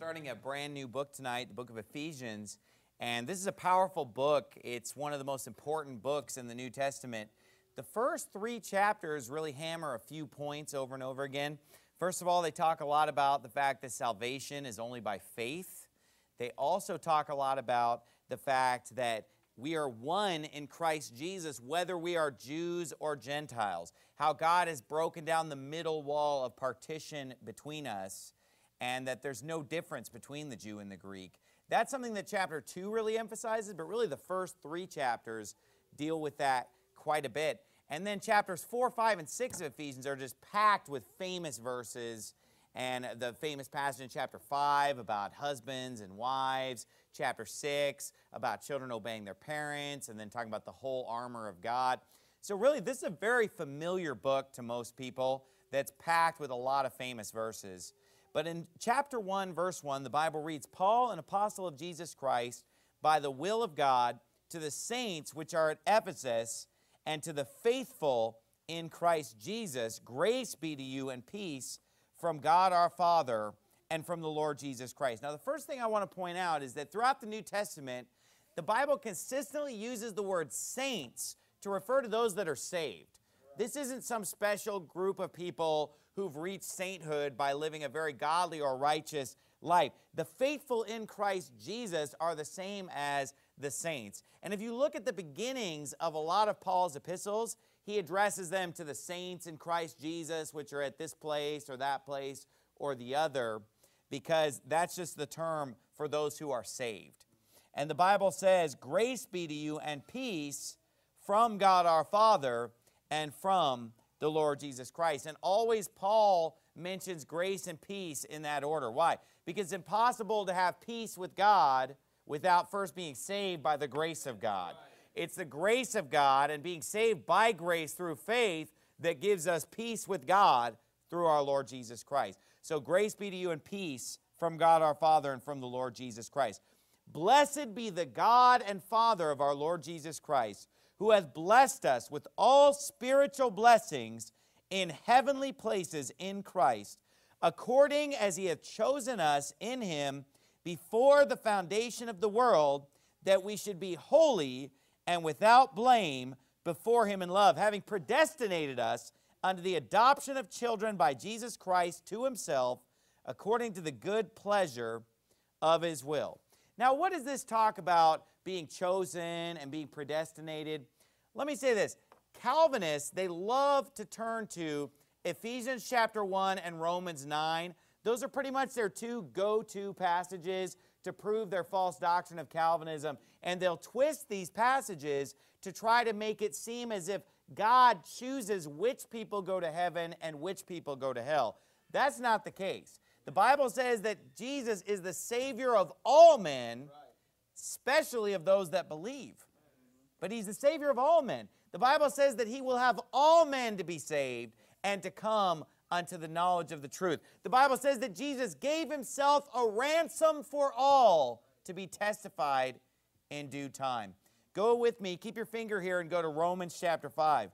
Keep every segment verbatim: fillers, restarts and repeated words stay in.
starting a brand new book tonight, the book of Ephesians, and this is a powerful book. It's one of the most important books in the New Testament. The first three chapters really hammer a few points over and over again. First of all, they talk a lot about the fact that salvation is only by faith. They also talk a lot about the fact that we are one in Christ Jesus, whether we are Jews or Gentiles. How God has broken down the middle wall of partition between us, and that there's no difference between the Jew and the Greek. That's something that chapter two really emphasizes, but really the first three chapters deal with that quite a bit. And then chapters four, five, and six of Ephesians are just packed with famous verses, and the famous passage in chapter five about husbands and wives, chapter six about children obeying their parents, and then talking about the whole armor of God. So really, this is a very familiar book to most people that's packed with a lot of famous verses. But in chapter one, verse one, the Bible reads, Paul, an apostle of Jesus Christ, by the will of God, to the saints which are at Ephesus, and to the faithful in Christ Jesus, grace be to you and peace from God our Father and from the Lord Jesus Christ. Now, the first thing I want to point out is that throughout the New Testament, the Bible consistently uses the word saints to refer to those that are saved. This isn't some special group of people who've reached sainthood by living a very godly or righteous life. The faithful in Christ Jesus are the same as the saints. And if you look at the beginnings of a lot of Paul's epistles, he addresses them to the saints in Christ Jesus, which are at this place or that place or the other, because that's just the term for those who are saved. And the Bible says, grace be to you and peace from God our Father and from the Lord Jesus Christ. And always Paul mentions grace and peace in that order. Why? Because it's impossible to have peace with God without first being saved by the grace of God. It's the grace of God and being saved by grace through faith that gives us peace with God through our Lord Jesus Christ. So grace be to you and peace from God our Father and from the Lord Jesus Christ. Blessed be the God and Father of our Lord Jesus Christ, who has blessed us with all spiritual blessings in heavenly places in Christ, according as he hath chosen us in him before the foundation of the world, that we should be holy and without blame before him in love, having predestinated us unto the adoption of children by Jesus Christ to himself, according to the good pleasure of his will. Now, what does this talk about being chosen and being predestinated? Let me say this. Calvinists, they love to turn to Ephesians chapter one and Romans nine. Those are pretty much their two go-to passages to prove their false doctrine of Calvinism. And they'll twist these passages to try to make it seem as if God chooses which people go to heaven and which people go to hell. That's not the case. The Bible says that Jesus is the Savior of all men, especially of those that believe. But he's the Savior of all men. The Bible says that he will have all men to be saved and to come unto the knowledge of the truth. The Bible says that Jesus gave himself a ransom for all to be testified in due time. Go with me, keep your finger here and go to Romans chapter five.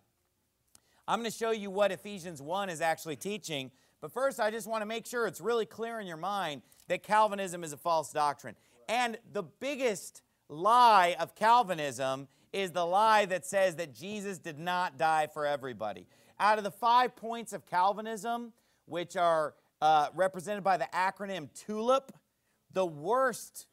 I'm going to show you what Ephesians one is actually teaching. But first, I just want to make sure it's really clear in your mind that Calvinism is a false doctrine. And the biggest lie of Calvinism is the lie that says that Jesus did not die for everybody. Out of the five points of Calvinism, which are uh, represented by the acronym TULIP, the worst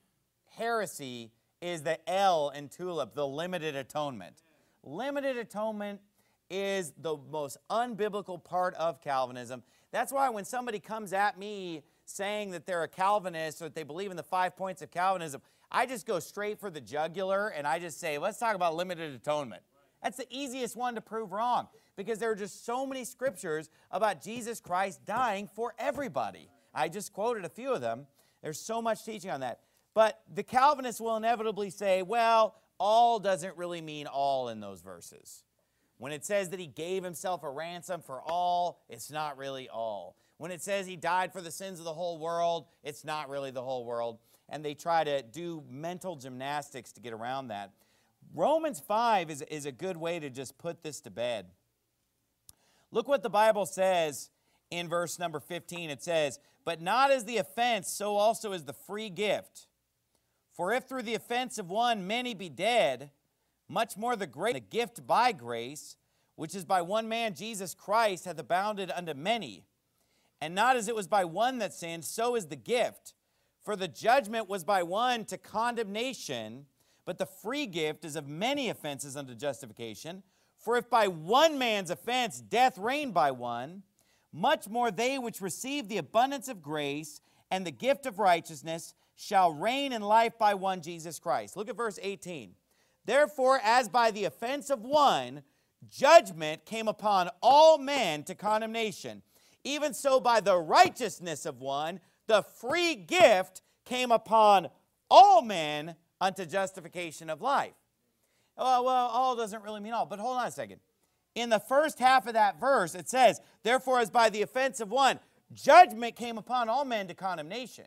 heresy is the L in TULIP, the limited atonement. Limited atonement is the most unbiblical part of Calvinism. That's why when somebody comes at me saying that they're a Calvinist or that they believe in the five points of Calvinism, I just go straight for the jugular and I just say, let's talk about limited atonement. That's the easiest one to prove wrong because there are just so many scriptures about Jesus Christ dying for everybody. I just quoted a few of them. There's so much teaching on that. But the Calvinists will inevitably say, well, all doesn't really mean all in those verses. When it says that he gave himself a ransom for all, it's not really all. When it says he died for the sins of the whole world, it's not really the whole world. And they try to do mental gymnastics to get around that. Romans five is, is a good way to just put this to bed. Look what the Bible says in verse number fifteen. It says, "But not as the offense, so also is the free gift. For if through the offense of one many be dead, much more the great the gift by grace, which is by one man, Jesus Christ, hath abounded unto many. And not as it was by one that sinned, so is the gift. For the judgment was by one to condemnation, but the free gift is of many offenses unto justification. For if by one man's offense death reigned by one, much more they which receive the abundance of grace and the gift of righteousness shall reign in life by one Jesus Christ." Look at verse eighteen. "Therefore, as by the offense of one, judgment came upon all men to condemnation, even so by the righteousness of one, the free gift came upon all men unto justification of life." Oh, well, all doesn't really mean all, but hold on a second. In the first half of that verse, it says, "Therefore, as by the offense of one, judgment came upon all men to condemnation."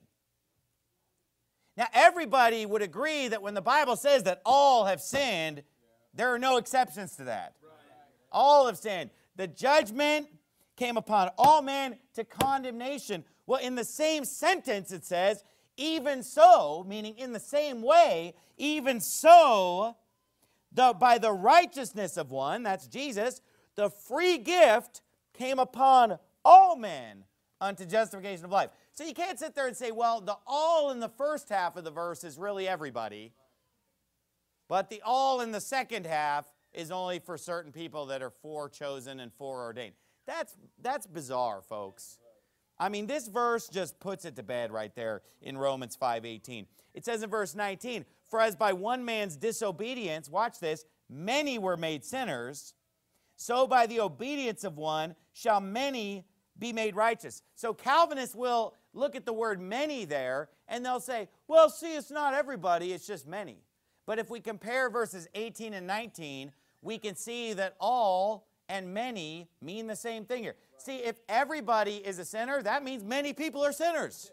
Now, everybody would agree that when the Bible says that all have sinned, there are no exceptions to that. All have sinned. The judgment came upon all men to condemnation. Well, in the same sentence it says, "Even so," meaning in the same way, "even so, the, by the righteousness of one," that's Jesus, "the free gift came upon all men unto justification of life." So you can't sit there and say, well, the all in the first half of the verse is really everybody, but the all in the second half is only for certain people that are forechosen and foreordained. That's, that's bizarre, folks. I mean, this verse just puts it to bed right there in Romans five eighteen. It says in verse nineteen, "For as by one man's disobedience," watch this, "many were made sinners, so by the obedience of one shall many be made righteous." So Calvinists will look at the word many there, and they'll say, well, see, it's not everybody, it's just many. But if we compare verses eighteen and nineteen, we can see that all and many mean the same thing here. See, if everybody is a sinner, that means many people are sinners.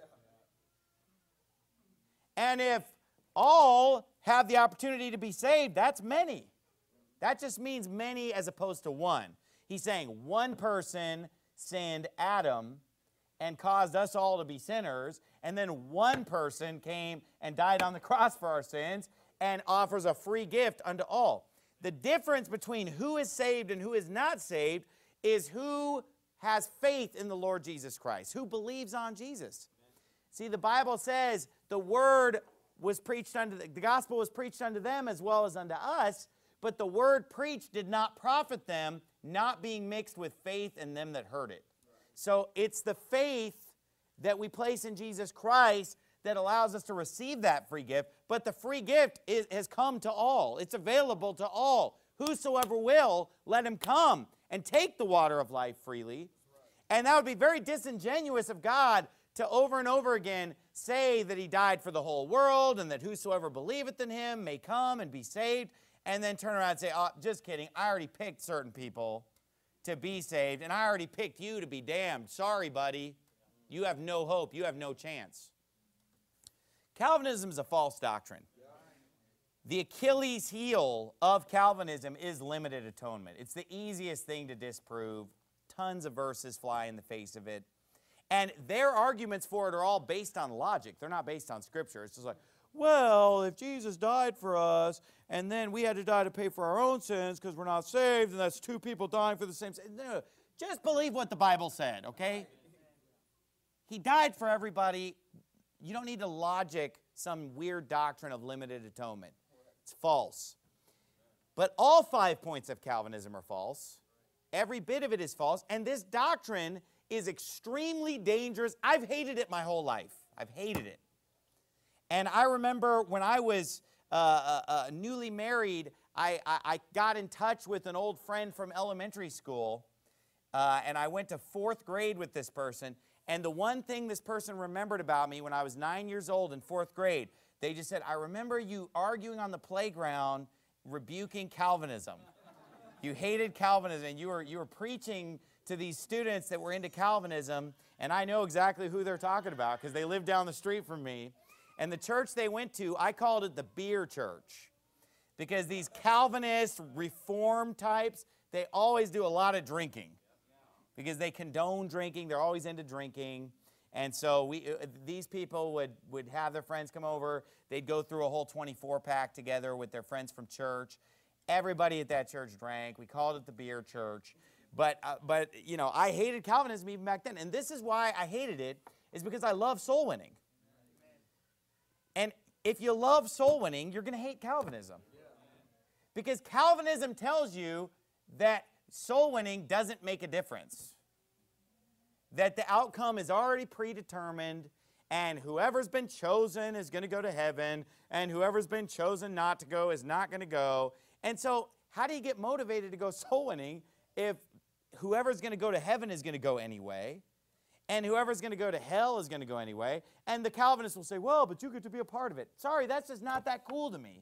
And if all have the opportunity to be saved, that's many. That just means many as opposed to one. He's saying one person sinned, Adam, and caused us all to be sinners, and then one person came and died on the cross for our sins and offers a free gift unto all. The difference between who is saved and who is not saved is who has faith in the Lord Jesus Christ, who believes on Jesus. See, the Bible says the word was preached unto, the, the gospel was preached unto them as well as unto us, but the word preached did not profit them, not being mixed with faith in them that heard it. So it's the faith that we place in Jesus Christ that allows us to receive that free gift, but the free gift is, has come to all. It's available to all. Whosoever will, let him come and take the water of life freely. And that would be very disingenuous of God to over and over again say that he died for the whole world and that whosoever believeth in him may come and be saved, and then turn around and say, oh, just kidding, I already picked certain people to be saved, and I already picked you to be damned. Sorry, buddy. You have no hope. You have no chance. Calvinism is a false doctrine. The Achilles heel of Calvinism is limited atonement. It's the easiest thing to disprove. Tons of verses fly in the face of it. And their arguments for it are all based on logic. They're not based on Scripture. It's just like, well, if Jesus died for us, and then we had to die to pay for our own sins because we're not saved, and that's two people dying for the same sin. No, just believe what the Bible said, okay? He died for everybody. You don't need to logic some weird doctrine of limited atonement. It's false. But all five points of Calvinism are false. Every bit of it is false. And this doctrine is extremely dangerous. I've hated it my whole life. I've hated it. And I remember when I was uh, uh, uh, newly married, I, I, I got in touch with an old friend from elementary school, uh, and I went to fourth grade with this person. And the one thing this person remembered about me when I was nine years old in fourth grade, they just said, I remember you arguing on the playground, rebuking Calvinism. You hated Calvinism, and you were, you were preaching to these students that were into Calvinism, and I know exactly who they're talking about because they live down the street from me. And the church they went to, I called it the beer church because these Calvinist, reform types, they always do a lot of drinking. because they condone drinking. They're always into drinking. And so we, uh, these people would, would have their friends come over. They'd go through a whole twenty-four pack together with their friends from church. Everybody at that church drank. We called it the beer church. But, uh, but you know, I hated Calvinism even back then. And this is why I hated it, is because I love soul winning. And if you love soul winning, you're going to hate Calvinism. Because Calvinism tells you that soul winning doesn't make a difference. That the outcome is already predetermined, and whoever's been chosen is going to go to heaven, and whoever's been chosen not to go is not going to go. And so how do you get motivated to go soul winning if whoever's going to go to heaven is going to go anyway, and whoever's going to go to hell is going to go anyway? And the Calvinists will say, well, but you get to be a part of it. Sorry, that's just not that cool to me.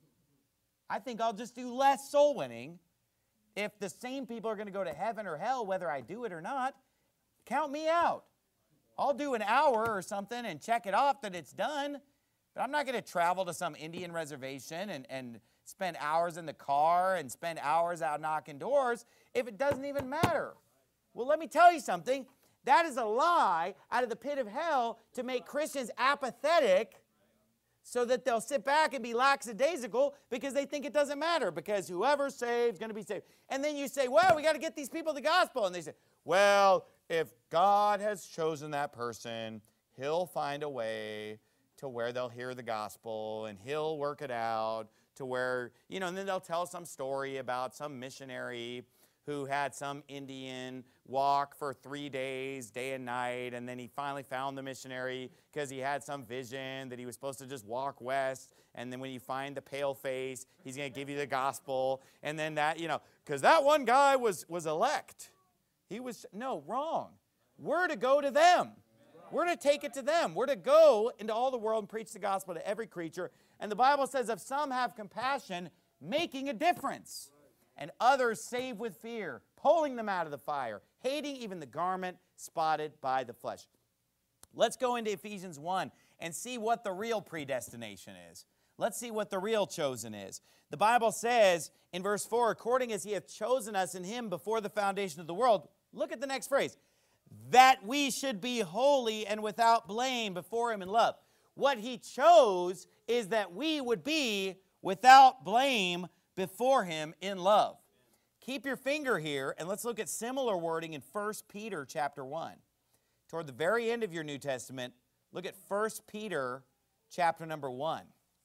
I think I'll just do less soul winning if the same people are going to go to heaven or hell, whether I do it or not. Count me out. I'll do an hour or something and check it off that it's done, but I'm not going to travel to some Indian reservation and, and spend hours in the car and spend hours out knocking doors if it doesn't even matter. Well, let me tell you something. That is a lie out of the pit of hell to make Christians apathetic so that they'll sit back and be lackadaisical because they think it doesn't matter, because whoever's saved is going to be saved. And then you say, well, we got to get these people the gospel. And they say, well, if God has chosen that person, he'll find a way to where they'll hear the gospel, and he'll work it out to where, you know, and then they'll tell some story about some missionary who had some Indian walk for three days, day and night, and then he finally found the missionary because he had some vision that he was supposed to just walk west, and then when you find the pale face, he's going to give you the gospel, and then that, you know, because that one guy was, was elect. He was, no, wrong. We're to go to them. We're to take it to them. We're to go into all the world and preach the gospel to every creature. And the Bible says, if some have compassion, making a difference, and others save with fear, pulling them out of the fire, hating even the garment spotted by the flesh. Let's go into Ephesians one and see what the real predestination is. Let's see what the real chosen is. The Bible says in verse four, according as he hath chosen us in him before the foundation of the world. Look at the next phrase. That we should be holy and without blame before him in love. What he chose is that we would be without blame before him in love. Keep your finger here, and let's look at similar wording in First Peter chapter one. Toward the very end of your New Testament, look at First Peter chapter number one.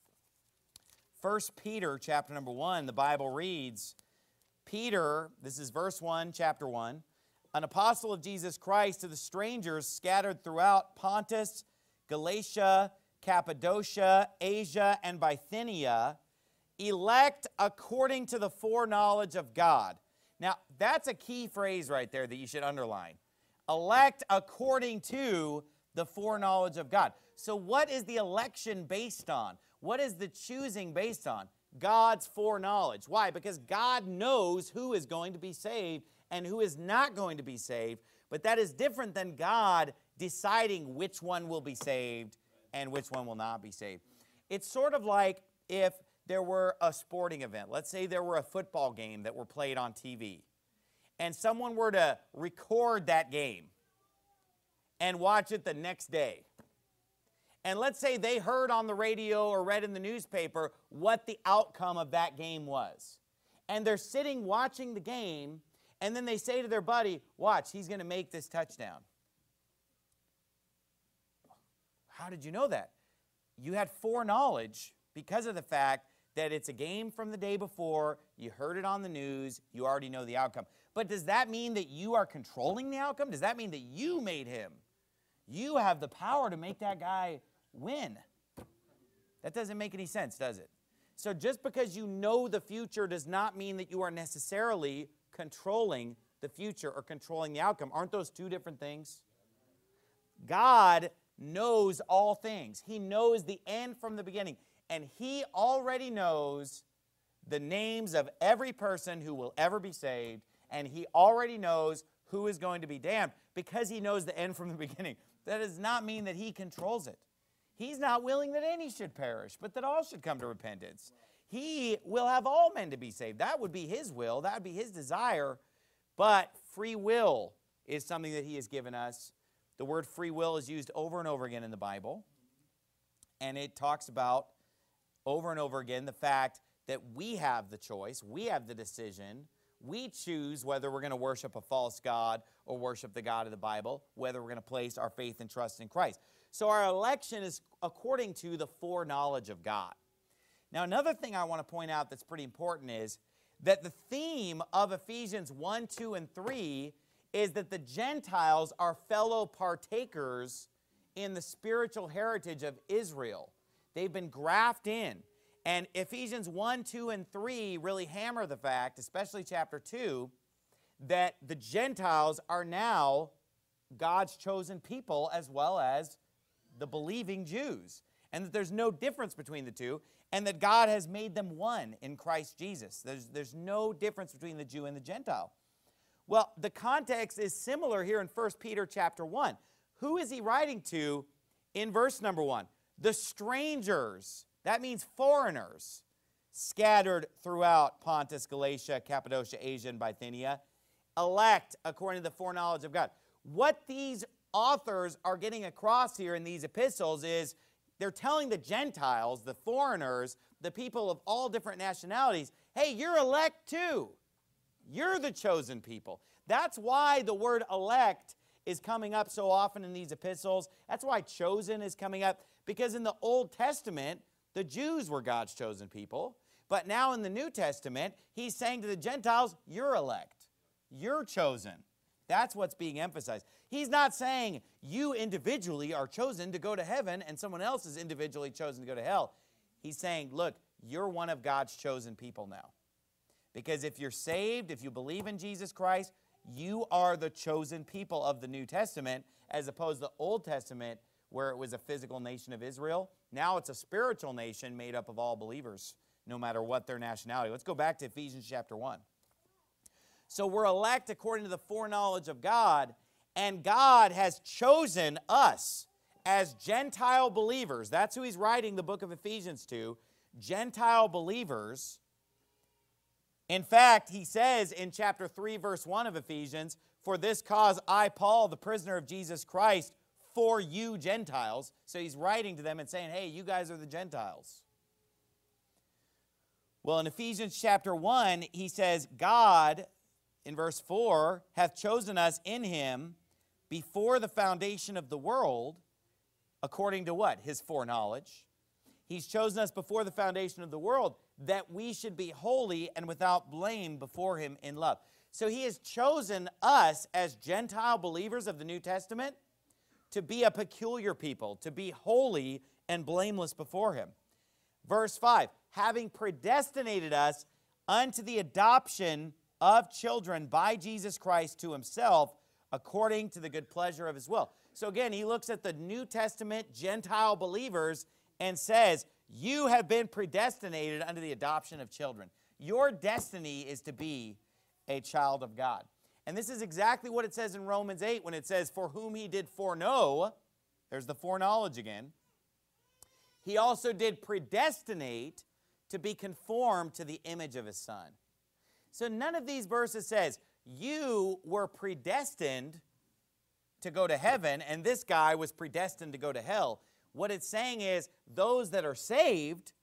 First Peter chapter number one, the Bible reads, Peter, this is verse one, chapter one, an apostle of Jesus Christ to the strangers scattered throughout Pontus, Galatia, Cappadocia, Asia, and Bithynia, elect according to the foreknowledge of God. Now, that's a key phrase right there that you should underline. Elect according to the foreknowledge of God. So what is the election based on? What is the choosing based on? God's foreknowledge. Why? Because God knows who is going to be saved and who is not going to be saved. But that is different than God deciding which one will be saved and which one will not be saved. It's sort of like if there were a sporting event. Let's say there were a football game that were played on T V. And someone were to record that game and watch it the next day. And let's say they heard on the radio or read in the newspaper what the outcome of that game was. And they're sitting watching the game, and then they say to their buddy, watch, he's going to make this touchdown. How did you know that? You had foreknowledge because of the fact that it's a game from the day before, you heard it on the news, you already know the outcome. But does that mean that you are controlling the outcome? Does that mean that you made him? You have the power to make that guy win. That doesn't make any sense, does it? So just because you know the future does not mean that you are necessarily controlling the future or controlling the outcome. Aren't those two different things? God knows all things. He knows the end from the beginning. And he already knows the names of every person who will ever be saved. And he already knows who is going to be damned because he knows the end from the beginning. That does not mean that he controls it. He's not willing that any should perish, but that all should come to repentance. He will have all men to be saved. That would be his will. That would be his desire. But free will is something that he has given us. The word free will is used over and over again in the Bible. And it talks about over and over again the fact that we have the choice, we have the decision, we choose whether we're going to worship a false god or worship the God of the Bible, whether we're going to place our faith and trust in Christ. So our election is according to the foreknowledge of God. Now, another thing I want to point out that's pretty important is that the theme of Ephesians one, two, and three is that the Gentiles are fellow partakers in the spiritual heritage of Israel. They've been grafted in. And Ephesians one, two, and three really hammer the fact, especially chapter two, that the Gentiles are now God's chosen people as well as the believing Jews. And that there's no difference between the two, and that God has made them one in Christ Jesus. There's, there's no difference between the Jew and the Gentile. Well, the context is similar here in First Peter chapter one. Who is he writing to in verse number one? The strangers, that means foreigners, scattered throughout Pontus, Galatia, Cappadocia, Asia, and Bithynia, elect according to the foreknowledge of God. What these authors are getting across here in these epistles is they're telling the Gentiles, the foreigners, the people of all different nationalities, hey, you're elect too. You're the chosen people. That's why the word elect is coming up so often in these epistles. That's why chosen is coming up, because in the Old Testament, the Jews were God's chosen people. But now in the New Testament, he's saying to the Gentiles, you're elect. You're chosen. That's what's being emphasized. He's not saying you individually are chosen to go to heaven and someone else is individually chosen to go to hell. He's saying, look, you're one of God's chosen people now. Because if you're saved, if you believe in Jesus Christ, you are the chosen people of the New Testament, as opposed to the Old Testament, where it was a physical nation of Israel. Now it's a spiritual nation made up of all believers, no matter what their nationality. Let's go back to Ephesians chapter one. So we're elect according to the foreknowledge of God, and God has chosen us as Gentile believers. That's who he's writing the book of Ephesians to, Gentile believers. In fact, he says in chapter three, verse one of Ephesians, for this cause I, Paul, the prisoner of Jesus Christ, for you Gentiles. So he's writing to them and saying, hey, you guys are the Gentiles. Well, in Ephesians chapter one, he says, God, in verse four, hath chosen us in him before the foundation of the world, according to what? His foreknowledge. He's chosen us before the foundation of the world, that we should be holy and without blame before him in love. So he has chosen us as Gentile believers of the New Testament to be a peculiar people, to be holy and blameless before him. Verse five, having predestinated us unto the adoption of children by Jesus Christ to himself, according to the good pleasure of his will. So again, he looks at the New Testament Gentile believers and says, you have been predestinated unto the adoption of children. Your destiny is to be a child of God. And this is exactly what it says in Romans eight when it says, for whom he did foreknow, there's the foreknowledge again, he also did predestinate to be conformed to the image of his Son. So none of these verses says, you were predestined to go to heaven, and this guy was predestined to go to hell. What it's saying is, those that are saved,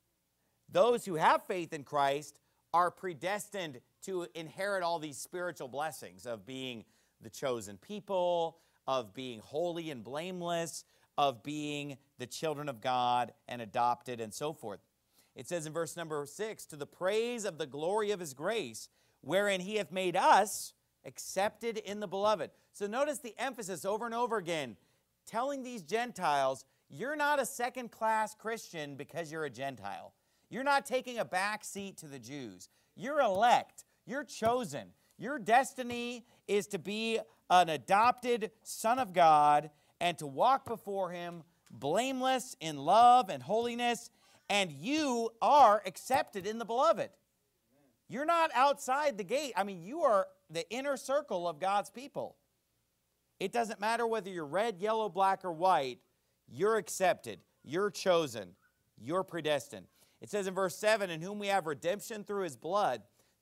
those who have faith in Christ, are predestined to inherit all these spiritual blessings of being the chosen people, of being holy and blameless, of being the children of God and adopted and so forth. It says in verse number six, to the praise of the glory of his grace, wherein he hath made us accepted in the beloved. So notice the emphasis over and over again, telling these Gentiles, you're not a second-class Christian because you're a Gentile. You're not taking a back seat to the Jews. You're elect. You're chosen. Your destiny is to be an adopted son of God and to walk before him blameless in love and holiness, and you are accepted in the beloved. You're not outside the gate. I mean, you are the inner circle of God's people. It doesn't matter whether you're red, yellow, black, or white. You're accepted. You're chosen. You're predestined. It says in verse seven, in whom we have redemption through his blood,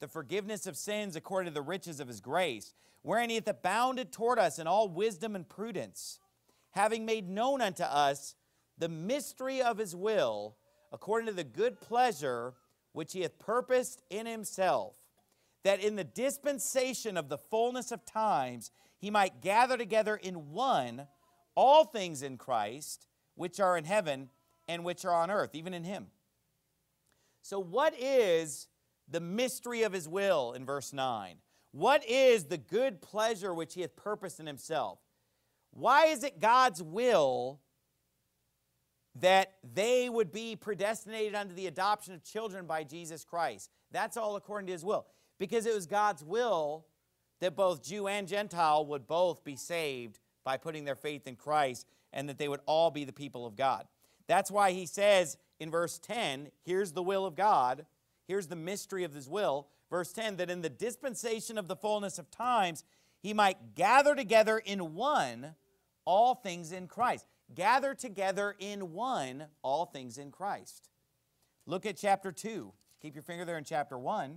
the forgiveness of sins according to the riches of his grace, wherein he hath abounded toward us in all wisdom and prudence, having made known unto us the mystery of his will, according to the good pleasure which he hath purposed in himself, that in the dispensation of the fullness of times he might gather together in one all things in Christ, which are in heaven and which are on earth, even in him. So what is the mystery of his will in verse nine? What is the good pleasure which he hath purposed in himself? Why is it God's will that they would be predestinated unto the adoption of children by Jesus Christ? That's all according to his will. Because it was God's will that both Jew and Gentile would both be saved by putting their faith in Christ, and that they would all be the people of God. That's why he says in verse ten, here's the will of God, here's the mystery of his will. Verse ten, that in the dispensation of the fullness of times, he might gather together in one all things in Christ. Gather together in one all things in Christ. Look at chapter two. Keep your finger there in chapter one.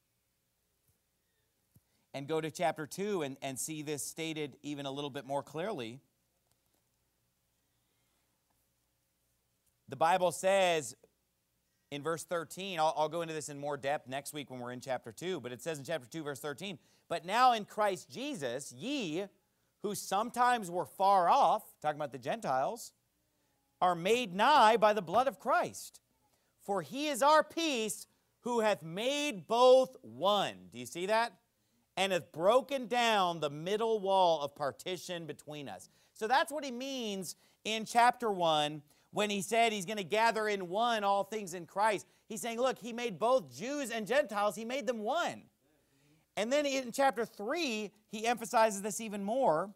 And go to chapter two and, and see this stated even a little bit more clearly. The Bible says in verse thirteen, I'll, I'll go into this in more depth next week when we're in chapter two, but it says in chapter two, verse thirteen, but now in Christ Jesus, ye, who sometimes were far off, talking about the Gentiles, are made nigh by the blood of Christ. For he is our peace, who hath made both one. Do you see that? And hath broken down the middle wall of partition between us. So that's what he means in chapter one when he said he's going to gather in one all things in Christ. He's saying, look, he made both Jews and Gentiles. He made them one. And then in chapter three, he emphasizes this even more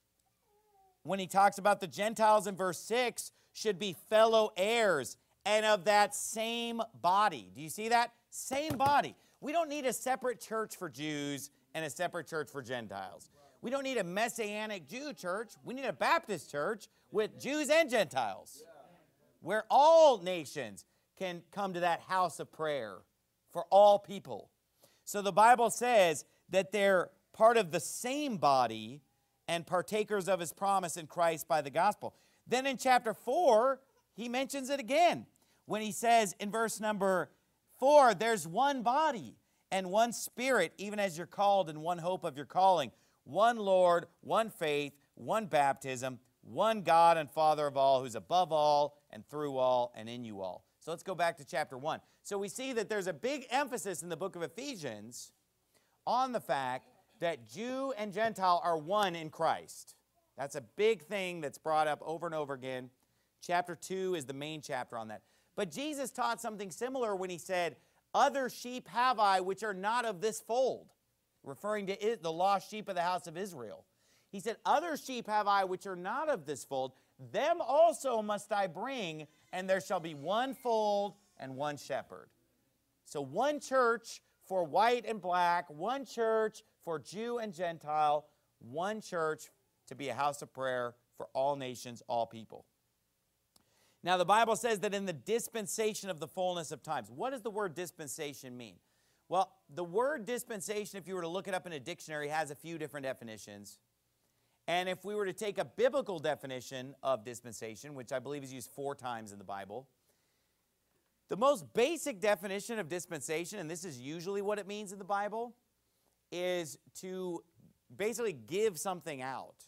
when he talks about the Gentiles in verse six should be fellow heirs and of that same body. Do you see that? Same body. We don't need a separate church for Jews and a separate church for Gentiles. We don't need a Messianic Jew church. We need a Baptist church with Jews and Gentiles, where all nations can come to that house of prayer for all people. So the Bible says that they're part of the same body and partakers of his promise in Christ by the gospel. Then in chapter four, he mentions it again when he says in verse number four, there's one body and one Spirit, even as you're called in one hope of your calling, one Lord, one faith, one baptism, one God and Father of all, who's above all and through all and in you all. So let's go back to chapter one. So we see that there's a big emphasis in the book of Ephesians on the fact that Jew and Gentile are one in Christ. That's a big thing that's brought up over and over again. Chapter two is the main chapter on that. But Jesus taught something similar when he said, other sheep have I which are not of this fold, referring to it, the lost sheep of the house of Israel. He said, other sheep have I which are not of this fold, them also must I bring, and there shall be one fold and one shepherd. So one church for white and black, one church for Jew and Gentile, one church to be a house of prayer for all nations, all people. Now the Bible says that in the dispensation of the fullness of times. What does the word dispensation mean? Well, the word dispensation, if you were to look it up in a dictionary, has a few different definitions. And if we were to take a biblical definition of dispensation, which I believe is used four times in the Bible, the most basic definition of dispensation, and this is usually what it means in the Bible, is to basically give something out,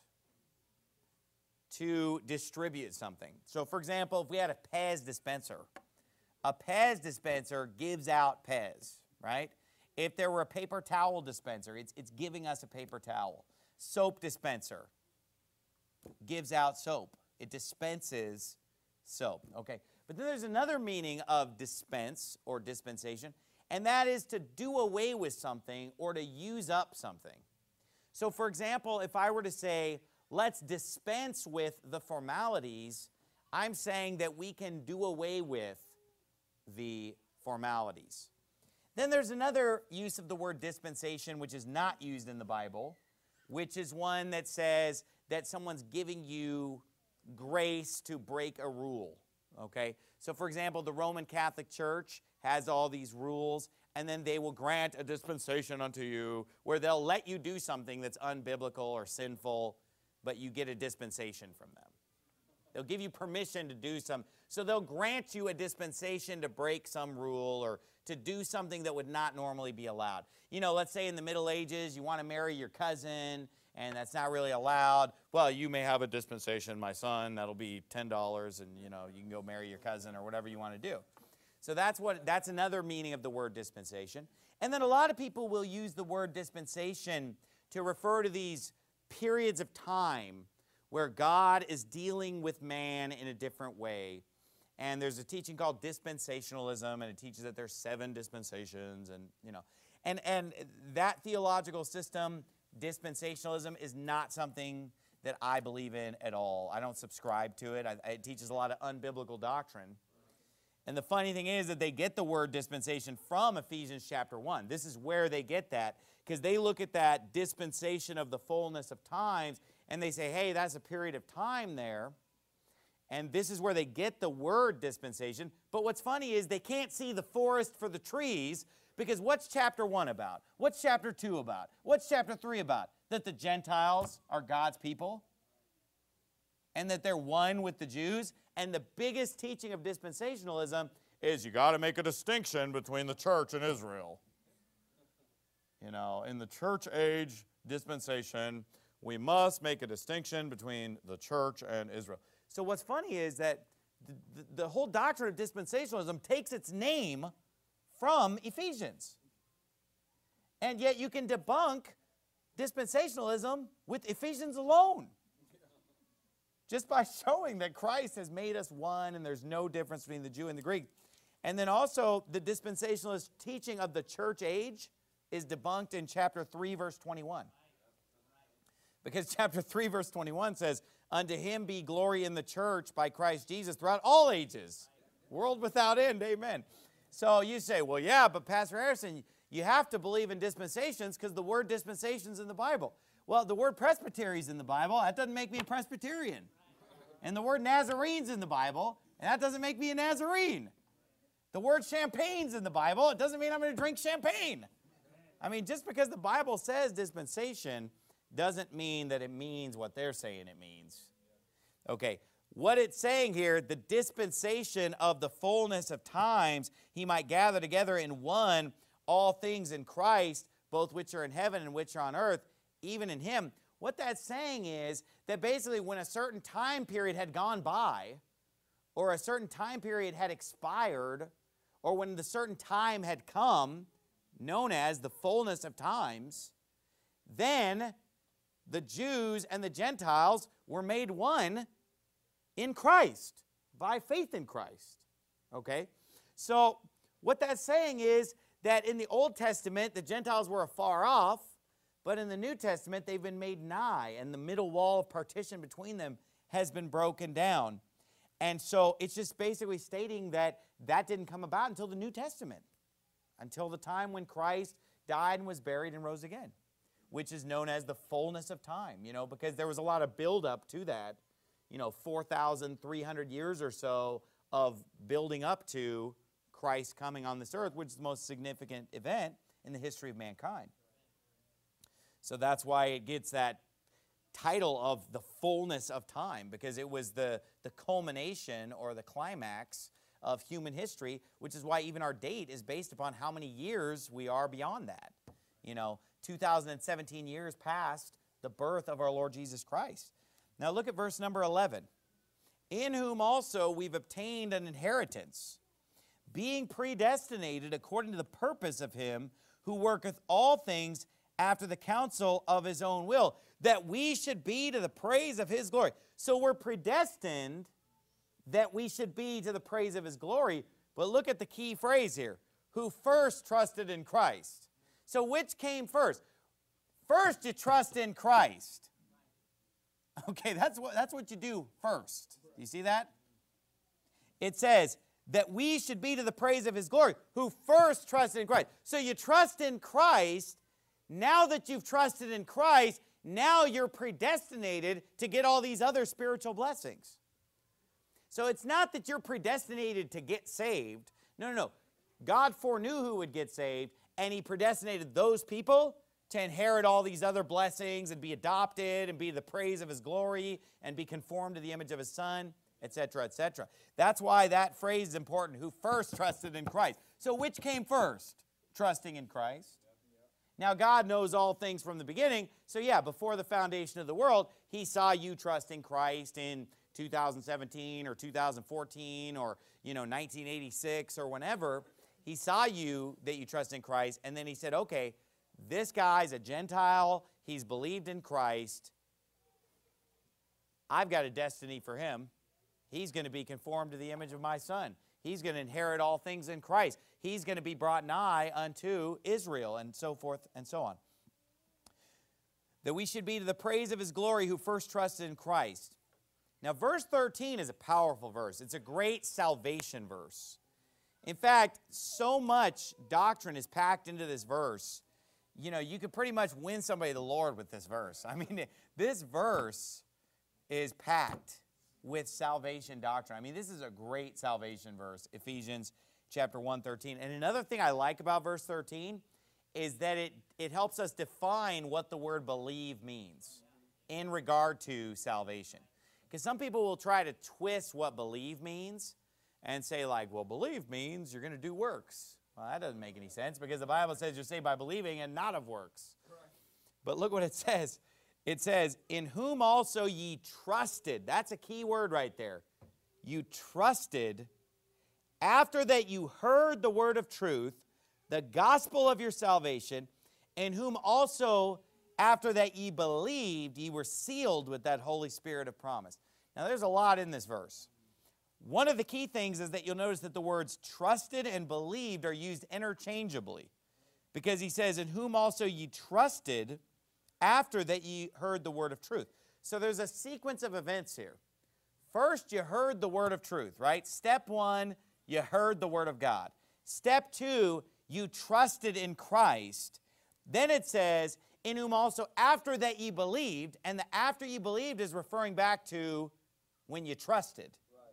to distribute something. So, for example, if we had a Pez dispenser, a Pez dispenser gives out Pez, right? If there were a paper towel dispenser, it's, it's giving us a paper towel. Soap dispenser gives out soap. It dispenses soap, okay? But then there's another meaning of dispense or dispensation, and that is to do away with something or to use up something. So, for example, if I were to say, let's dispense with the formalities, I'm saying that we can do away with the formalities. Then there's another use of the word dispensation which is not used in the Bible, which is one that says that someone's giving you grace to break a rule. Okay? So, for example, the Roman Catholic Church has all these rules, and then they will grant a dispensation unto you where they'll let you do something that's unbiblical or sinful, but you get a dispensation from them. They'll give you permission to do some. So they'll grant you a dispensation to break some rule or to do something that would not normally be allowed. You know, let's say in the Middle Ages, you want to marry your cousin, and that's not really allowed. Well, you may have a dispensation, my son, that'll be ten dollars, and, you know, you can go marry your cousin or whatever you want to do. So that's what that's another meaning of the word dispensation. And then a lot of people will use the word dispensation to refer to these periods of time where God is dealing with man in a different way. And there's a teaching called dispensationalism, and it teaches that there's seven dispensations, and, you know. And, and that theological system, dispensationalism, is not something that I believe in at all. I don't subscribe to it. I, it teaches a lot of unbiblical doctrine. And the funny thing is that they get the word dispensation from Ephesians chapter one. This is where they get that, because they look at that dispensation of the fullness of times, and they say, hey, that's a period of time there. And this is where they get the word dispensation. But what's funny is they can't see the forest for the trees, because what's chapter one about? What's chapter two about? What's chapter three about? That the Gentiles are God's people, and that they're one with the Jews. And the biggest teaching of dispensationalism is you got to make a distinction between the church and Israel. You know, in the church age dispensation, we must make a distinction between the church and Israel. So what's funny is that the, the, the whole doctrine of dispensationalism takes its name from Ephesians. And yet you can debunk dispensationalism with Ephesians alone, just by showing that Christ has made us one and there's no difference between the Jew and the Greek. And then also the dispensationalist teaching of the church age is debunked in chapter three, verse twenty-one. Because chapter three, verse twenty-one says, unto him be glory in the church by Christ Jesus throughout all ages, world without end, amen. So you say, well, yeah, but Pastor Harrison, you have to believe in dispensations because the word dispensations in the Bible. Well, the word presbytery is in the Bible. That doesn't make me a Presbyterian. And the word Nazarene's in the Bible, and that doesn't make me a Nazarene. The word champagne's in the Bible. It doesn't mean I'm going to drink champagne. I mean, just because the Bible says dispensation doesn't mean that it means what they're saying it means. Okay, what it's saying here, the dispensation of the fullness of times, he might gather together in one all things in Christ, both which are in heaven and which are on earth, even in him. What that's saying is that basically when a certain time period had gone by, or a certain time period had expired, or when the certain time had come, known as the fullness of times, then the Jews and the Gentiles were made one in Christ, by faith in Christ. Okay? So what that's saying is that in the Old Testament, the Gentiles were afar off, but in the New Testament, they've been made nigh, and the middle wall of partition between them has been broken down. And so it's just basically stating that that didn't come about until the New Testament, until the time when Christ died and was buried and rose again, which is known as the fullness of time, you know, because there was a lot of buildup to that, you know, four thousand three hundred years or so of building up to Christ coming on this earth, which is the most significant event in the history of mankind. So that's why it gets that title of the fullness of time, because it was the, the culmination or the climax of human history, which is why even our date is based upon how many years we are beyond that. You know, two thousand seventeen years past the birth of our Lord Jesus Christ. Now look at verse number eleven. In whom also we've obtained an inheritance, being predestinated according to the purpose of him who worketh all things after the counsel of his own will, that we should be to the praise of his glory. So we're predestined that we should be to the praise of his glory. But look at the key phrase here, who first trusted in Christ. So which came first? First you trust in Christ. Okay, that's what, that's what you do first. Do you see that? It says that we should be to the praise of his glory, who first trusted in Christ. So you trust in Christ. Now that you've trusted in Christ, now you're predestinated to get all these other spiritual blessings. So it's not that you're predestinated to get saved. No, no, no. God foreknew who would get saved, and he predestinated those people to inherit all these other blessings and be adopted and be the praise of his glory and be conformed to the image of his son, et cetera, et cetera. That's why that phrase is important, who first trusted in Christ. So which came first? Trusting in Christ. Now, God knows all things from the beginning. So, yeah, before the foundation of the world, he saw you trust in Christ in two thousand seventeen or two thousand fourteen or, you know, nineteen eighty-six or whenever. He saw you that you trust in Christ, and then he said, okay, this guy's a Gentile. He's believed in Christ. I've got a destiny for him. He's going to be conformed to the image of my son. He's going to inherit all things in Christ. He's going to be brought nigh unto Israel, and so forth and so on. That we should be to the praise of his glory who first trusted in Christ. Now, verse thirteen is a powerful verse. It's a great salvation verse. In fact, so much doctrine is packed into this verse. You know, you could pretty much win somebody to the Lord with this verse. I mean, this verse is packed with salvation doctrine. I mean, this is a great salvation verse, Ephesians chapter one, thirteen. And another thing I like about verse thirteen is that it, it helps us define what the word believe means in regard to salvation. Because some people will try to twist what believe means and say like, well, believe means you're going to do works. Well, that doesn't make any sense because the Bible says you're saved by believing and not of works. Correct. But look what it says. It says, in whom also ye trusted. That's a key word right there. You trusted after that you heard the word of truth, the gospel of your salvation, in whom also after that ye believed, ye were sealed with that Holy Spirit of promise. Now there's a lot in this verse. One of the key things is that you'll notice that the words trusted and believed are used interchangeably. Because he says, in whom also ye trusted after that ye heard the word of truth. So there's a sequence of events here. First, you heard the word of truth, right? Step one, you heard the word of God. Step two, you trusted in Christ. Then it says, in whom also after that ye believed, and the after ye believed is referring back to when you trusted. Right.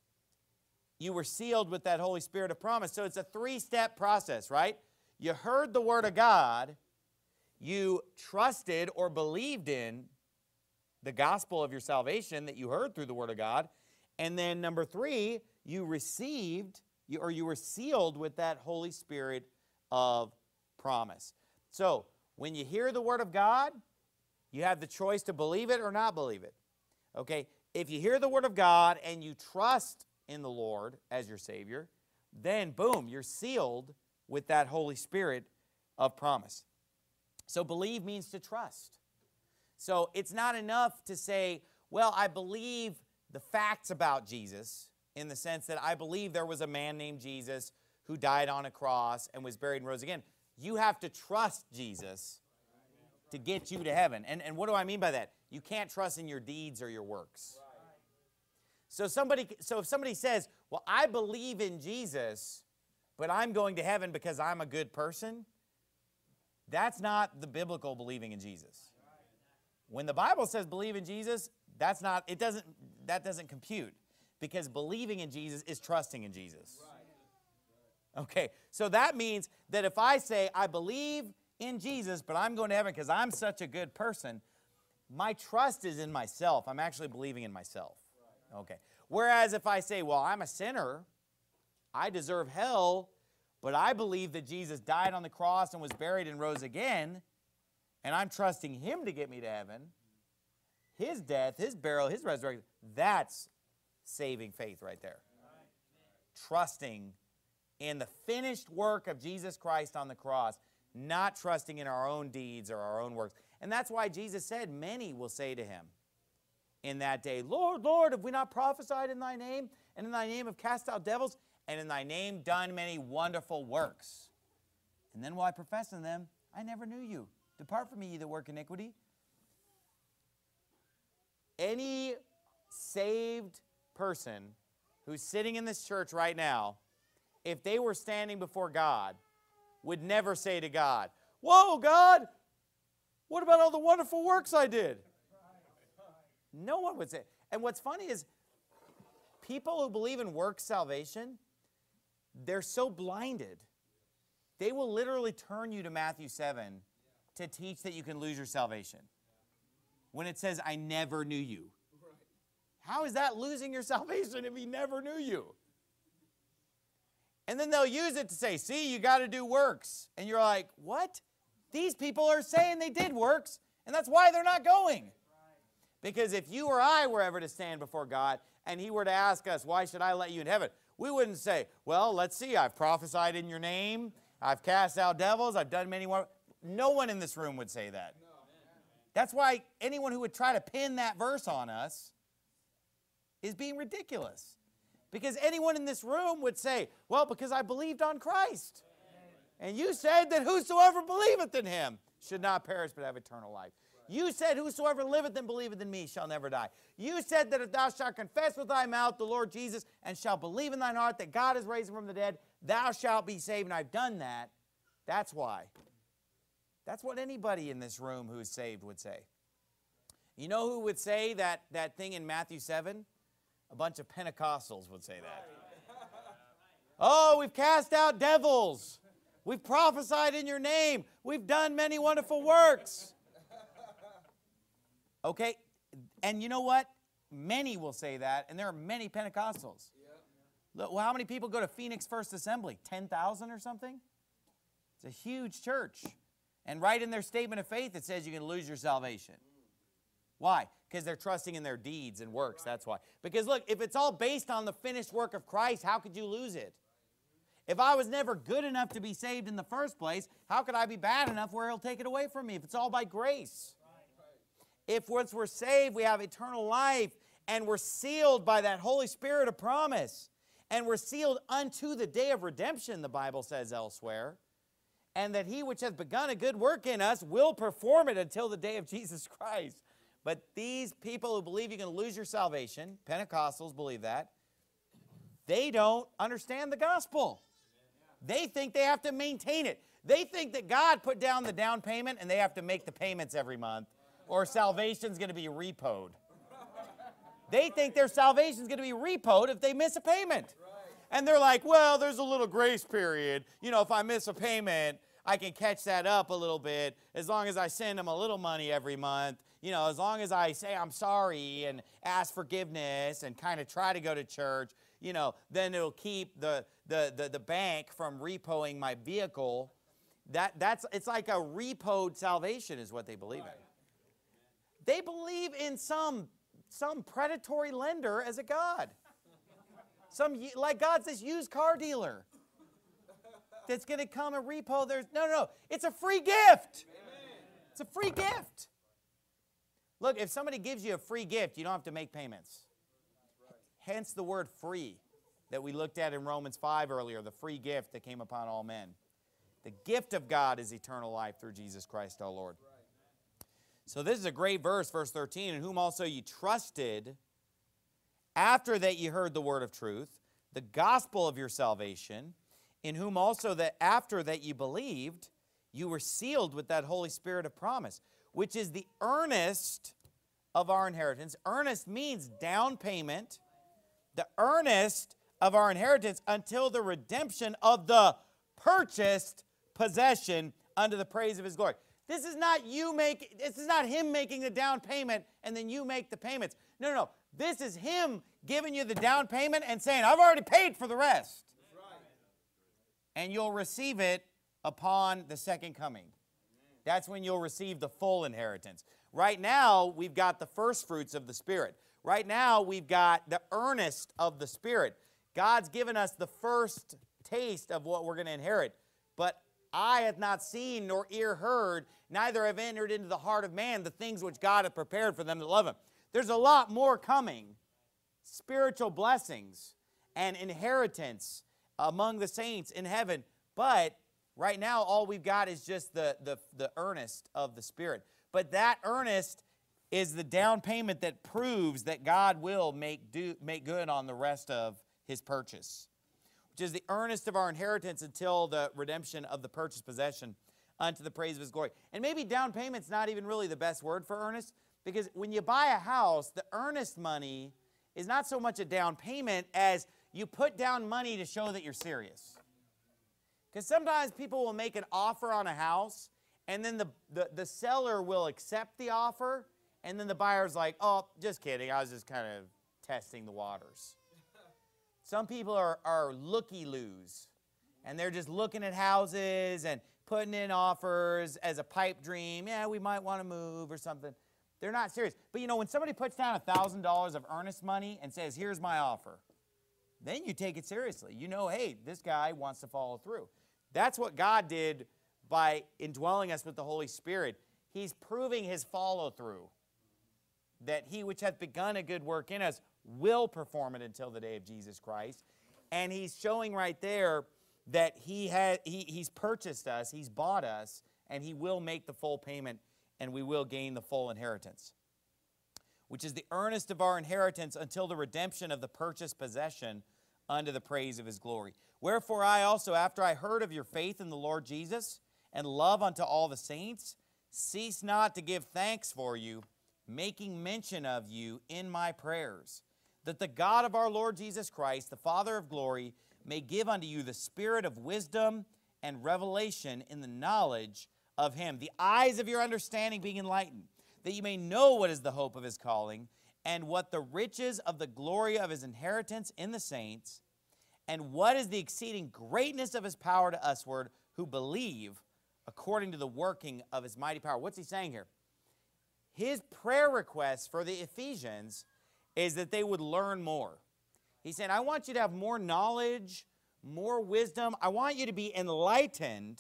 You were sealed with that Holy Spirit of promise. So it's a three-step process, right? You heard the word of God, you trusted or believed in the gospel of your salvation that you heard through the word of God, and then number three, you received or you were sealed with that Holy Spirit of promise. So, when you hear the word of God, you have the choice to believe it or not believe it. Okay? If you hear the word of God and you trust in the Lord as your Savior, then boom, you're sealed with that Holy Spirit of promise. So believe means to trust. So it's not enough to say, well, I believe the facts about Jesus in the sense that I believe there was a man named Jesus who died on a cross and was buried and rose again. You have to trust Jesus to get you to heaven. And, and what do I mean by that? You can't trust in your deeds or your works. So somebody, so if somebody says, well, I believe in Jesus, but I'm going to heaven because I'm a good person, that's not the biblical believing in Jesus. When the Bible says believe in Jesus, that's not, it doesn't, that doesn't compute. Because believing in Jesus is trusting in Jesus. Okay, so that means that if I say, I believe in Jesus, but I'm going to heaven because I'm such a good person, my trust is in myself. I'm actually believing in myself. Okay. Whereas if I say, well, I'm a sinner, I deserve hell, but I believe that Jesus died on the cross and was buried and rose again, and I'm trusting him to get me to heaven, his death, his burial, his resurrection, that's saving faith right there. Trusting in the finished work of Jesus Christ on the cross, not trusting in our own deeds or our own works. And that's why Jesus said, many will say to him in that day, Lord, Lord, have we not prophesied in thy name, and in thy name have cast out devils, and in thy name done many wonderful works? And then will I profess unto them, I never knew you. Depart from me, ye that work iniquity. Any saved person who's sitting in this church right now, if they were standing before God, would never say to God, whoa, God, what about all the wonderful works I did? No one would say. And what's funny is people who believe in works salvation, they're so blinded. They will literally turn you to Matthew seven to teach that you can lose your salvation. When it says, I never knew you. How is that losing your salvation if he never knew you? And then they'll use it to say, see, you got to do works. And you're like, what? These people are saying they did works, and that's why they're not going. Because if you or I were ever to stand before God, and he were to ask us, why should I let you in heaven? We wouldn't say, well, let's see, I've prophesied in your name, I've cast out devils, I've done many more. No one in this room would say that. That's why anyone who would try to pin that verse on us is being ridiculous. Because anyone in this room would say, well, because I believed on Christ. And you said that whosoever believeth in him should not perish but have eternal life. You said, whosoever liveth and believeth in me shall never die. You said that if thou shalt confess with thy mouth the Lord Jesus and shalt believe in thine heart that God has raised him from the dead, thou shalt be saved. And I've done that. That's why. That's what anybody in this room who is saved would say. You know who would say that, that thing in Matthew seven? A bunch of Pentecostals would say that. Oh, we've cast out devils. We've prophesied in your name. We've done many wonderful works. Okay, and you know what? Many will say that, and there are many Pentecostals. Look, well, how many people go to Phoenix First Assembly? ten thousand or something? It's a huge church. And right in their statement of faith, it says you can lose your salvation. Why? Because they're trusting in their deeds and works, that's why. Because look, if it's all based on the finished work of Christ, how could you lose it? If I was never good enough to be saved in the first place, how could I be bad enough where he'll take it away from me if it's all by grace? If once we're saved, we have eternal life, and we're sealed by that Holy Spirit of promise, and we're sealed unto the day of redemption, the Bible says elsewhere, and that he which hath begun a good work in us will perform it until the day of Jesus Christ. But these people who believe you can lose your salvation, Pentecostals believe that, they don't understand the gospel. They think they have to maintain it. They think that God put down the down payment and they have to make the payments every month, or salvation's going to be repoed. They think their salvation's going to be repoed if they miss a payment. And they're like, well, there's a little grace period. You know, if I miss a payment, I can catch that up a little bit as long as I send them a little money every month. You know, as long as I say I'm sorry and ask forgiveness and kind of try to go to church, you know, then it'll keep the, the, the, the bank from repoing my vehicle. That, that's, it's like a repoed salvation is what they believe in. They believe in some, some predatory lender as a God. Some, like God's this used car dealer that's going to come and repo their... No, no, no. It's a free gift. It's a free gift. Look, if somebody gives you a free gift, you don't have to make payments. Hence the word free that we looked at in Romans five earlier, the free gift that came upon all men. The gift of God is eternal life through Jesus Christ our Lord. So this is a great verse, verse thirteen, in whom also ye trusted, after that ye heard the word of truth, the gospel of your salvation, in whom also that after that ye believed, you were sealed with that Holy Spirit of promise, which is the earnest of our inheritance. Earnest means down payment. The earnest of our inheritance until the redemption of the purchased possession unto the praise of his glory. This is not you make, this is not him making the down payment and then you make the payments. No, no, no. This is him giving you the down payment and saying, I've already paid for the rest. That's right. And you'll receive it upon the second coming. That's when you'll receive the full inheritance. Right now, we've got the first fruits of the Spirit. Right now, we've got the earnest of the Spirit. God's given us the first taste of what we're going to inherit. But eye hath not seen, nor ear heard, neither have entered into the heart of man the things which God hath prepared for them that love him. There's a lot more coming. Spiritual blessings and inheritance among the saints in heaven. But right now, all we've got is just the, the, the earnest of the Spirit. But that earnest is the down payment that proves that God will make, do, make good on the rest of his purchase, which is the earnest of our inheritance until the redemption of the purchased possession unto the praise of his glory. And maybe down payment's not even really the best word for earnest, because when you buy a house, the earnest money is not so much a down payment as you put down money to show that you're serious. Because sometimes people will make an offer on a house, and then the, the, the seller will accept the offer, and then the buyer's like, oh, just kidding, I was just kind of testing the waters. Some people are, are looky-loos, and they're just looking at houses and putting in offers as a pipe dream. Yeah, we might want to move or something. They're not serious. But you know, when somebody puts down one thousand dollars of earnest money and says, here's my offer, then you take it seriously. You know, hey, this guy wants to follow through. That's what God did by indwelling us with the Holy Spirit. He's proving his follow-through, that he which hath begun a good work in us will perform it until the day of Jesus Christ. And he's showing right there that he had, he, he's purchased us, he's bought us, and he will make the full payment, and we will gain the full inheritance, which is the earnest of our inheritance until the redemption of the purchased possession unto the praise of his glory. Wherefore I also, after I heard of your faith in the Lord Jesus and love unto all the saints, cease not to give thanks for you, making mention of you in my prayers, that the God of our Lord Jesus Christ, the Father of glory, may give unto you the spirit of wisdom and revelation in the knowledge of him, the eyes of your understanding being enlightened, that you may know what is the hope of his calling, and what the riches of the glory of his inheritance in the saints, and what is the exceeding greatness of his power to usward who believe according to the working of his mighty power. What's he saying here? His prayer request for the Ephesians is that they would learn more. He said, I want you to have more knowledge, more wisdom. I want you to be enlightened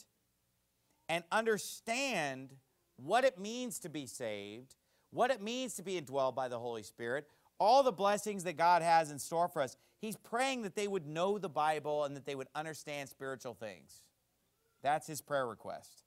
and understand what it means to be saved, what it means to be indwelled by the Holy Spirit, all the blessings that God has in store for us. He's praying that they would know the Bible and that they would understand spiritual things. That's his prayer request.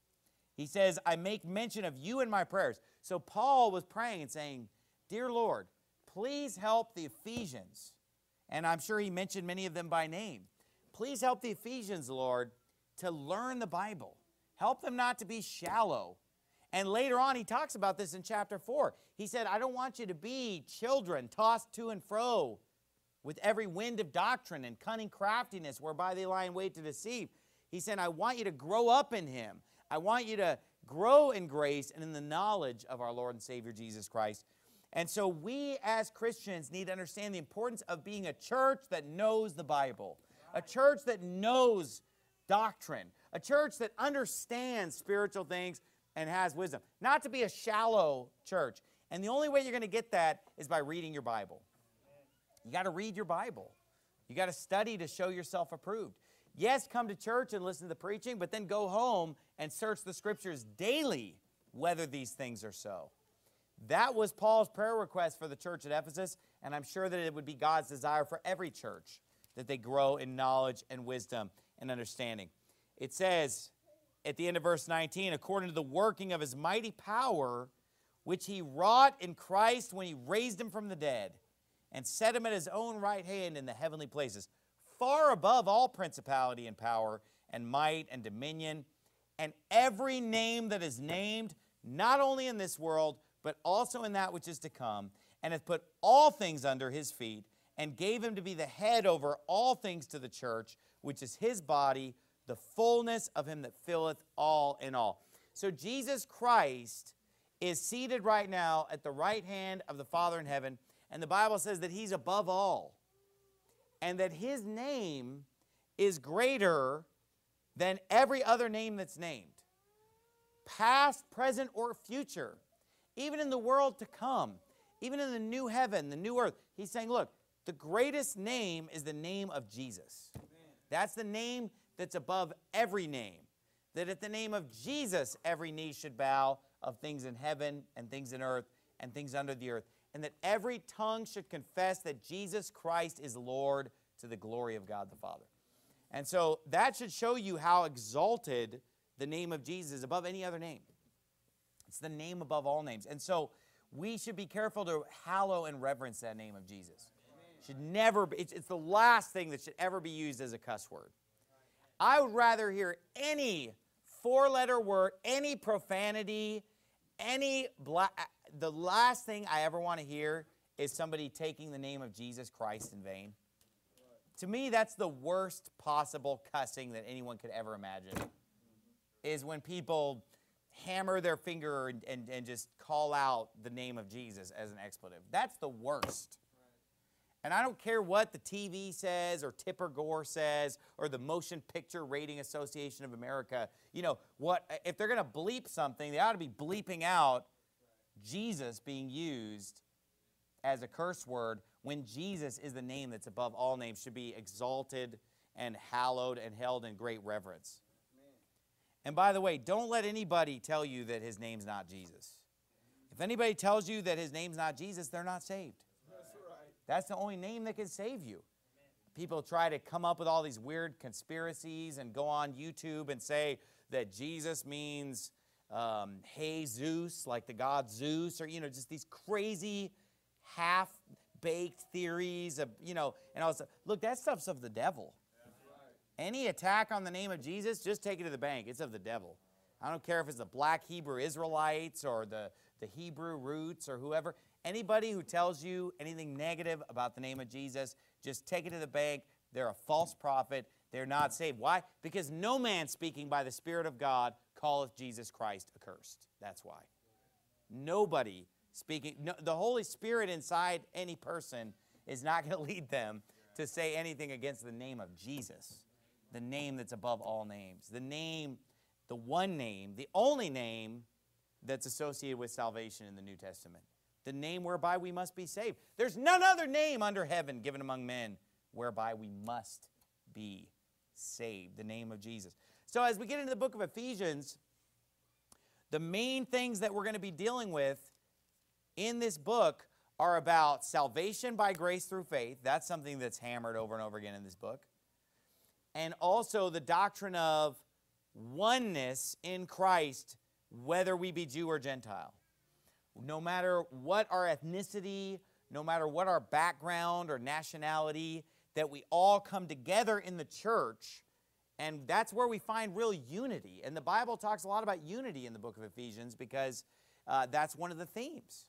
He says, I make mention of you in my prayers. So Paul was praying and saying, dear Lord, please help the Ephesians. And I'm sure he mentioned many of them by name. Please help the Ephesians, Lord, to learn the Bible. Help them not to be shallow. And later on, he talks about this in chapter four. He said, I don't want you to be children tossed to and fro with every wind of doctrine and cunning craftiness whereby they lie in wait to deceive. He said, I want you to grow up in him. I want you to grow in grace and in the knowledge of our Lord and Savior Jesus Christ. And so we as Christians need to understand the importance of being a church that knows the Bible, a church that knows doctrine, a church that understands spiritual things and has wisdom. Not to be a shallow church. And the only way you're going to get that is by reading your Bible. You got to read your Bible. You got to study to show yourself approved. Yes, come to church and listen to the preaching, but then go home and search the scriptures daily whether these things are so. That was Paul's prayer request for the church at Ephesus, and I'm sure that it would be God's desire for every church that they grow in knowledge and wisdom and understanding. It says at the end of verse nineteen, according to the working of his mighty power, which he wrought in Christ when he raised him from the dead and set him at his own right hand in the heavenly places, far above all principality and power and might and dominion, and every name that is named, not only in this world, but also in that which is to come, and hath put all things under his feet, and gave him to be the head over all things to the church, which is his body, the fullness of him that filleth all in all. So Jesus Christ is seated right now at the right hand of the Father in heaven, and the Bible says that he's above all, and that his name is greater than every other name that's named, past, present, or future. Even in the world to come, even in the new heaven, the new earth, he's saying, look, the greatest name is the name of Jesus. Amen. That's the name that's above every name. That at the name of Jesus, every knee should bow of things in heaven and things in earth and things under the earth. And that every tongue should confess that Jesus Christ is Lord to the glory of God the Father. And so that should show you how exalted the name of Jesus is above any other name. It's the name above all names. And so we should be careful to hallow and reverence that name of Jesus. Should never be, it's, it's the last thing that should ever be used as a cuss word. I would rather hear any four-letter word, any profanity, any black, the last thing I ever want to hear is somebody taking the name of Jesus Christ in vain. To me, that's the worst possible cussing that anyone could ever imagine, is when people hammer their finger and, and, and just call out the name of Jesus as an expletive. That's the worst. And I don't care what the T V says or Tipper Gore says or the Motion Picture Rating Association of America. You know, what if they're going to bleep something, they ought to be bleeping out Jesus being used as a curse word when Jesus is the name that's above all names, should be exalted and hallowed and held in great reverence. And by the way, don't let anybody tell you that his name's not Jesus. If anybody tells you that his name's not Jesus, they're not saved. That's right. That's the only name that can save you. People try to come up with all these weird conspiracies and go on YouTube and say that Jesus means um, Jesus, like the god Zeus, or, you know, just these crazy half-baked theories of, you know, and also, look, that stuff's of the devil. Any attack on the name of Jesus, just take it to the bank. It's of the devil. I don't care if it's the black Hebrew Israelites or the, the Hebrew roots or whoever. Anybody who tells you anything negative about the name of Jesus, just take it to the bank. They're a false prophet. They're not saved. Why? Because no man speaking by the Spirit of God calleth Jesus Christ accursed. That's why. Nobody speaking. No, the Holy Spirit inside any person is not going to lead them to say anything against the name of Jesus. The name that's above all names. The name, the one name, the only name that's associated with salvation in the New Testament. The name whereby we must be saved. There's none other name under heaven given among men whereby we must be saved. The name of Jesus. So as we get into the book of Ephesians, the main things that we're going to be dealing with in this book are about salvation by grace through faith. That's something that's hammered over and over again in this book. And also the doctrine of oneness in Christ, whether we be Jew or Gentile. No matter what our ethnicity, no matter what our background or nationality, that we all come together in the church, and that's where we find real unity. And the Bible talks a lot about unity in the book of Ephesians because uh, that's one of the themes.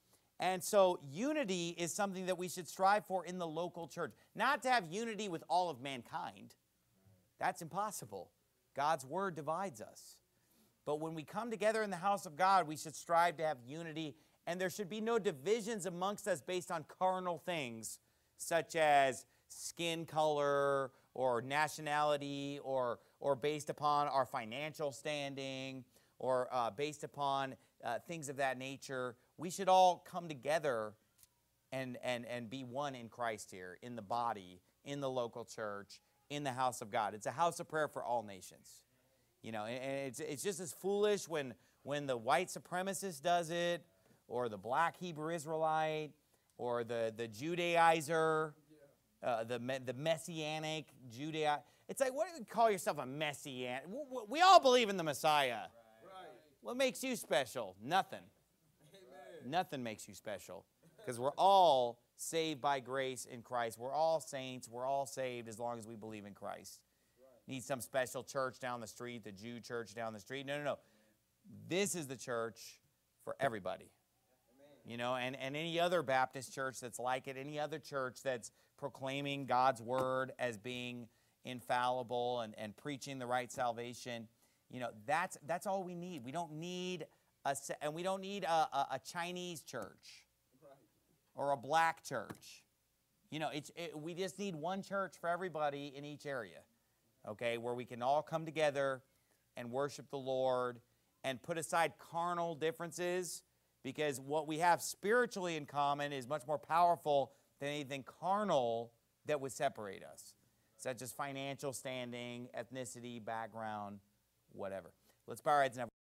And so unity is something that we should strive for in the local church. Not to have unity with all of mankind. That's impossible. God's word divides us. But when we come together in the house of God, we should strive to have unity, and there should be no divisions amongst us based on carnal things, such as skin color or nationality or, or based upon our financial standing or uh, based upon uh, things of that nature. We should all come together and, and, and be one in Christ here, in the body, in the local church, in the house of God. It's a house of prayer for all nations. You know, and it's, it's just as foolish when, when the white supremacist does it, or the black Hebrew Israelite, or the, the Judaizer, uh, the, the Messianic Judaizer. It's like, what do you call yourself a Messianic? We, we all believe in the Messiah. Right. What makes you special? Nothing. Amen. Nothing makes you special. Because we're all saved by grace in Christ. We're all saints. We're all saved as long as we believe in Christ. Right. Need some special church down the street, the Jew church down the street. No, no, no. This is the church for everybody. Amen. You know, and, and any other Baptist church that's like it, any other church that's proclaiming God's word as being infallible and, and preaching the right salvation, you know, that's, that's all we need. We don't need a, and we don't need a, a, a Chinese church. Or a black church. You know, it's, it, we just need one church for everybody in each area, okay, where we can all come together and worship the Lord and put aside carnal differences, because what we have spiritually in common is much more powerful than anything carnal that would separate us, such as financial standing, ethnicity, background, whatever. Let's bow our heads and have